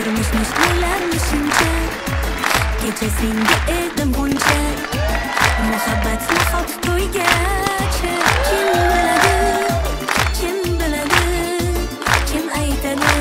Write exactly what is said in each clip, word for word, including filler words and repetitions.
turmushmish o'ylarmishimcha kecha senga edim buncha muhabbat nahot to'ygacha kim biladi kim biladi kim aytadi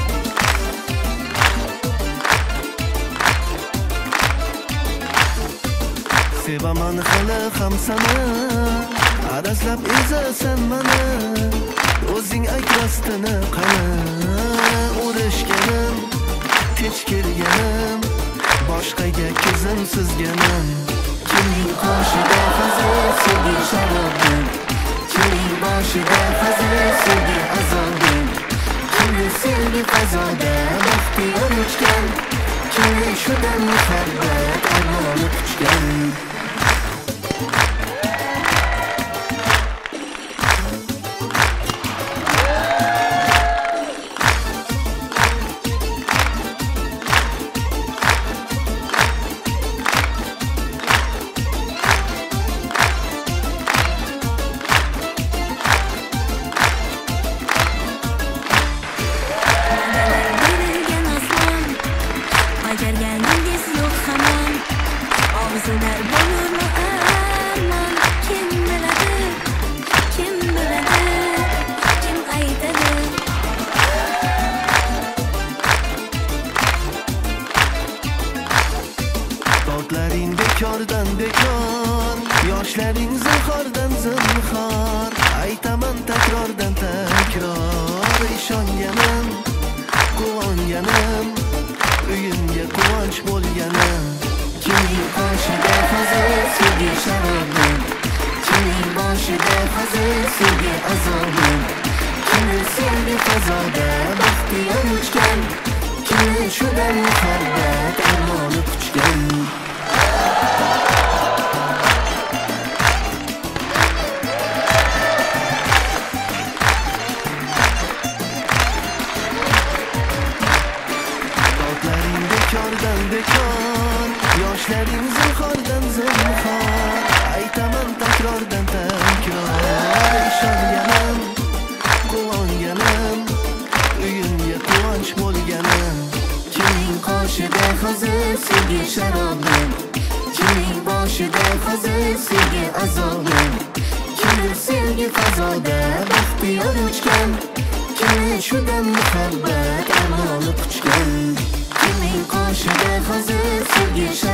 sevaman hali ham sana adazlab ezasan mana o'zing aytmasdini qani urishganim kech kelganim boshqaga ko'zim suzganim kimning qoshida hazil sevgi sharobim kimning boshida hazil sevgi azobim kimni sevgi fazoda baxtiyor uchgan kimni shudan muhabbat armoni quchgan bajarganingiz yo'q hamon og'zilar bo'lurmi armon kim biladi kim biladi kim aytadi dodlaring bekordan bekor yoshlaring zinhordan zinhor aytaman takrordan takror ishonganim quvonganim uyimga quvonch bo'lganim kimning qoshida hazil sevgi sharobim kimning boshida hazil sevgi azobim kimni sevgi fazoda baxtiyor uchgan kimni shudan muhabbat armoni quchgan bekordan bekor yoshlaring zinhordan zinhor aytaman takrordan takror ishonganim quvonganim uyimga quvonch bo'lganim kimning qoshida hazil sevgi sharobim kimning boshida hazil sevgi azobim kimni sevgi fazoda baxtiyor uchgan kimni shudan muhabbat armoni quchgan kimning qoshida hazil sevgi